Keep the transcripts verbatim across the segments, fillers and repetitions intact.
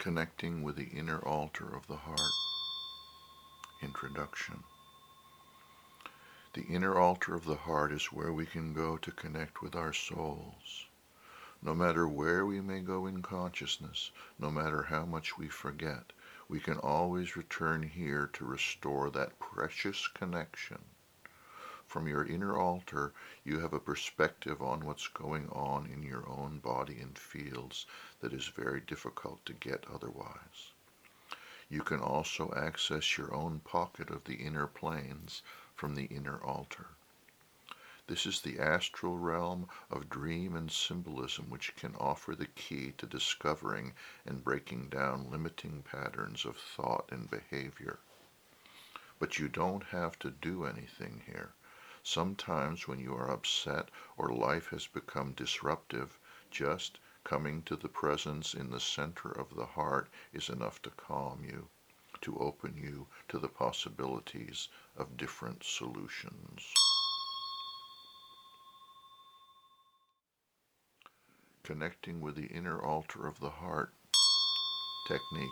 Connecting with the inner altar of the heart. Introduction. The inner altar of the heart is where we can go to connect with our souls. No matter where we may go in consciousness, no matter how much we forget, we can always return here to restore that precious connection. From your inner altar, you have a perspective on what's going on in your own body and fields that is very difficult to get otherwise. You can also access your own pocket of the inner planes from the inner altar. This is the astral realm of dream and symbolism, which can offer the key to discovering and breaking down limiting patterns of thought and behavior. But you don't have to do anything here. Sometimes when you are upset or life has become disruptive, just coming to the presence in the center of the heart is enough to calm you, to open you to the possibilities of different solutions. Connecting with the inner altar of the heart. Technique.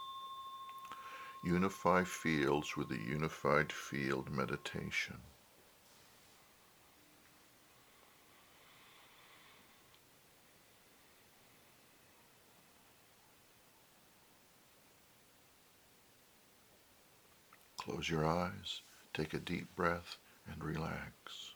Unify fields with the unified field meditation. Close your eyes, take a deep breath, and relax.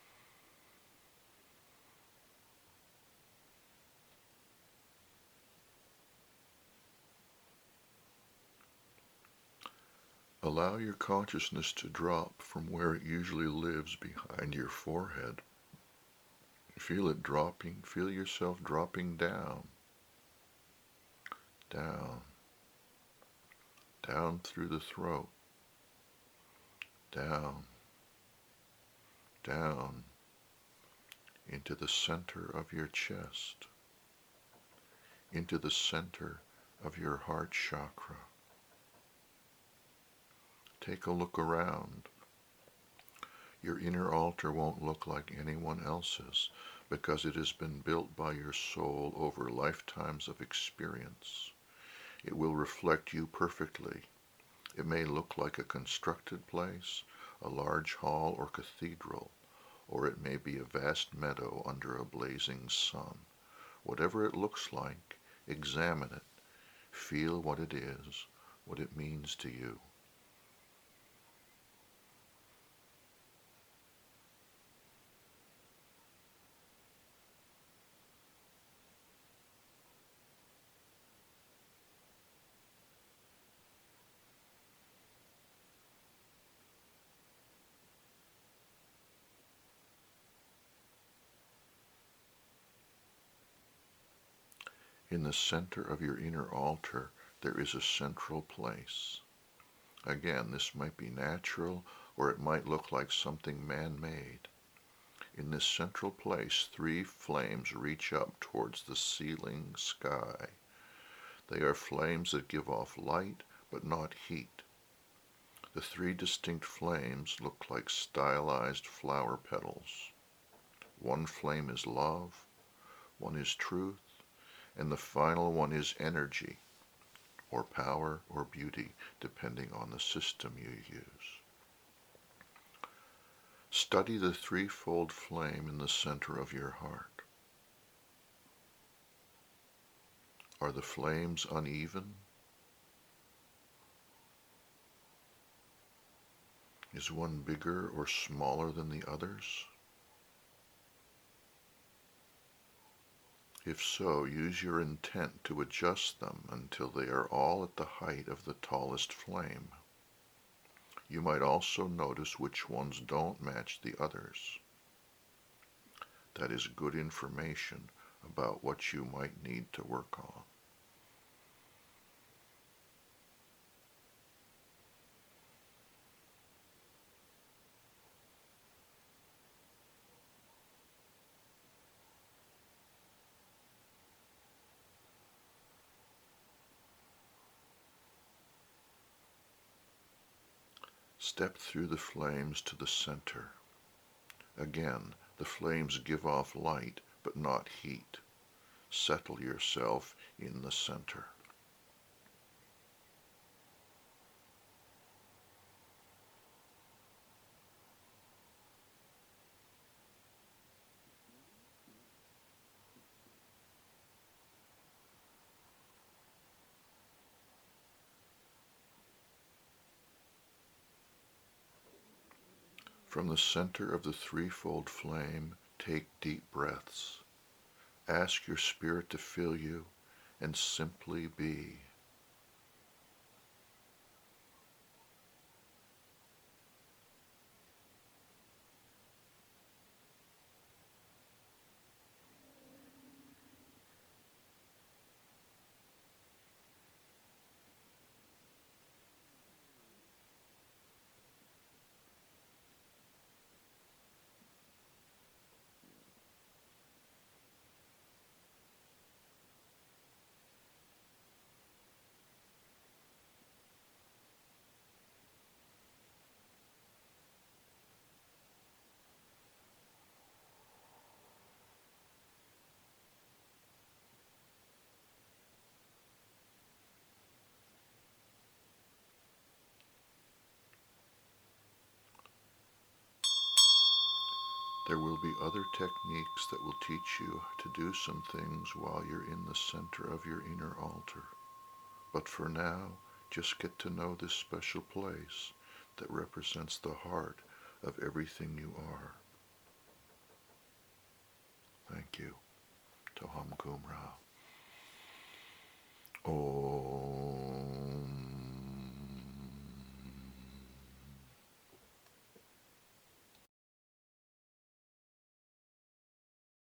Allow your consciousness to drop from where it usually lives behind your forehead. Feel it dropping, feel yourself dropping down, down, down through the throat, down, down into the center of your chest, into the center of your heart chakra. Take a look around. Your inner altar won't look like anyone else's because it has been built by your soul over lifetimes of experience. It will reflect you perfectly. It may look like a constructed place, a large hall or cathedral, or it may be a vast meadow under a blazing sun. Whatever it looks like, examine it. Feel what it is, what it means to you. In the center of your inner altar, there is a central place. Again, this might be natural or it might look like something man-made. In this central place, three flames reach up towards the ceiling sky. They are flames that give off light but not heat. The three distinct flames look like stylized flower petals. One flame is love, one is truth, and the final one is energy, or power, or beauty, depending on the system you use. Study the threefold flame in the center of your heart. Are the flames uneven? Is one bigger or smaller than the others? If so, use your intent to adjust them until they are all at the height of the tallest flame. You might also notice which ones don't match the others. That is good information about what you might need to work on. Step through the flames to the center. Again, the flames give off light but not heat. Settle yourself in the center. From the center of the threefold flame, take deep breaths. Ask your spirit to fill you and simply be. There will be other techniques that will teach you to do some things while you're in the center of your inner altar. But for now, just get to know this special place that represents the heart of everything you are. Thank you. Toham Kum Ra. Om.